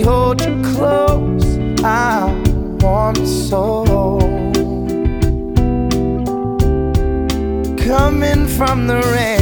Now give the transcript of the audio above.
hold you close, I want so. Coming from the rain,